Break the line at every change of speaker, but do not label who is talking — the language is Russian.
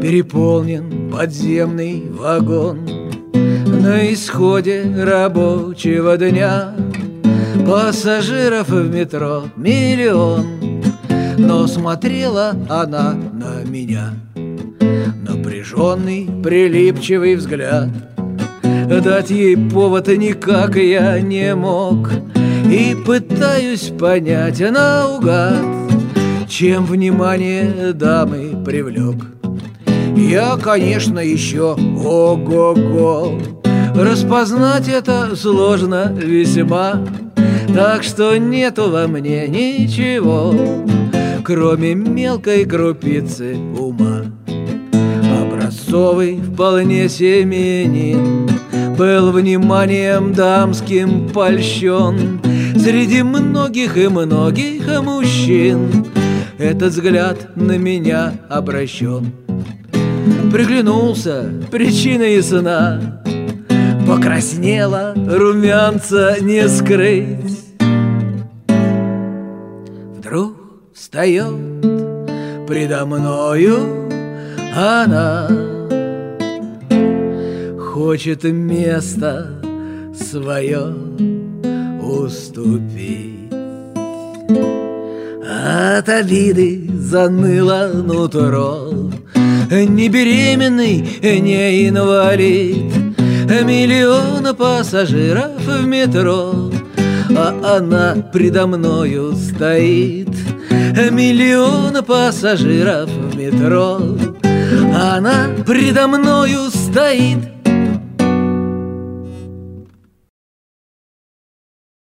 Переполнен подземный вагон. На исходе рабочего дня пассажиров в метро миллион. Но смотрела она на меня, напряженный, прилипчивый взгляд. Дать ей повод никак я не мог, и пытаюсь понять наугад, чем внимание дамы привлек. Я, конечно, еще ого-го, распознать это сложно весьма, так что нету во мне ничего, кроме мелкой крупицы ума. Образцовый вполне семьянин был вниманием дамским польщен. Среди многих и многих мужчин этот взгляд на меня обращен. Приглянулся, причина ясна, покраснела, румянца не скрыть. Вдруг встает предо мною она, хочет место свое уступить. От обиды заныло нутро, не беременный, не инвалид, миллиона пассажиров в метро, а она предо мною стоит. Миллиона пассажиров в метро, она предо мною стоит.